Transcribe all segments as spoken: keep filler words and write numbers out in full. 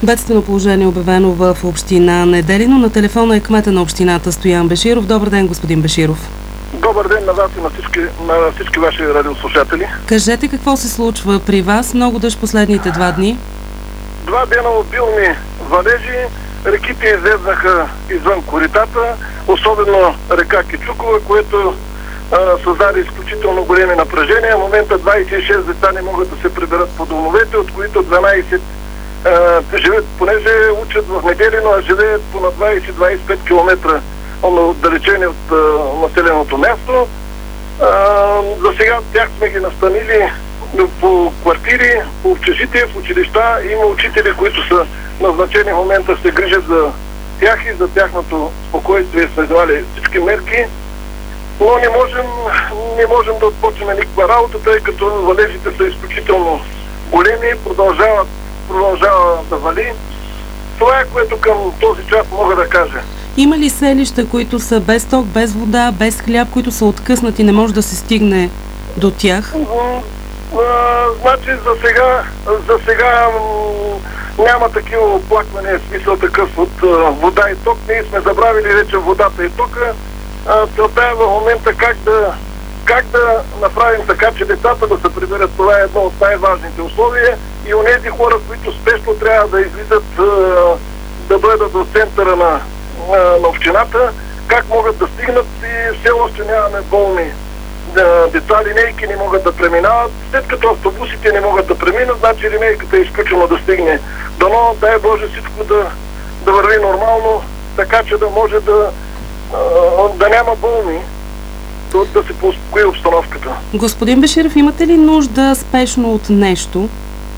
Бедствено положение е обявено в община Неделино. На телефона е кмета на общината Стоян Беширов. Добър ден, господин Беширов. Добър ден на вас и на всички, на всички ваши радиослушатели. Кажете какво се случва при вас. Много дъжд последните два дни. Два дена обилни валежи. Реките излезнаха извън коритата, особено река Кичукова, което а, създаде изключително големи напрежения. В момента двадесет и шест деца не могат да се приберат по домовете, от които дванадесет а, живеят, понеже учат в Неделино, а живеят по на двадесет до двадесет и пет километра отдалечени от а, населеното място. А, за сега тях сме ги настанили по квартири, по общежитие, в училища. Има учители, които са назначени в момента, се грижат за тях и за тяхното спокойствие, сме взели всички мерки, но не можем, не можем да отпочнем никаква работа, тъй като валежите са изключително големи, продължават, продължава да вали. Това е, което към този час мога да кажа. Има ли селища, които са без ток, без вода, без хляб, които са откъснати, не може да се стигне до тях? А, значи за сега, за сега м- няма такива оплаквания, смисъл такъв от а, вода и ток. Ние сме забравили вече водата и тока. А, целта е в момента как да, как да направим така, че децата да се приберат. Това е едно от най-важните условия. И онези хора, които спешно трябва да излизат, а, да бъдат в центъра на, на, на общината, как могат да стигнат, и все още нямаме болни деца, линейки не могат да преминават. След като автобусите не могат да преминат, значи линейката е изключено да стигне. Дано, дай Боже, всичко да, да върви нормално, така че да може да, да няма болни, да се поуспокои обстановката. Господин Беширов, имате ли нужда спешно от нещо?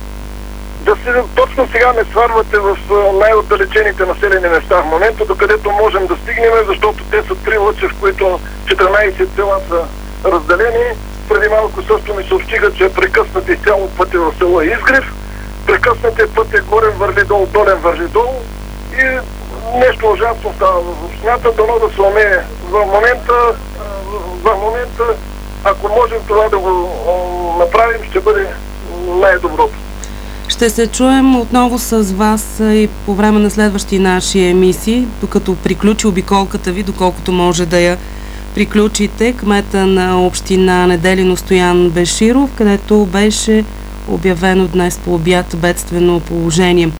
Да се, точно сега ме сварвате в най-отдалечените населени места в момента, докъдето можем да стигнем, защото те са три лъча, в които четиринадесет села са разделени. Преди малко също ми съобщиха, че е прекъснат изцяло пътя в село Изгрев. Прекъснат е пътя горен върви долу, долен върви долу. И нещо ужасно става в общината. Дано да се умее в момента, в момента, ако можем това да го направим, ще бъде най-доброто. Ще се чуем отново с вас и по време на следващи наши емисии, докато приключи обиколката ви, доколкото може да я приключите. Кмета на община Неделино Стоян Беширов, където беше обявено днес по обяд бедствено положение.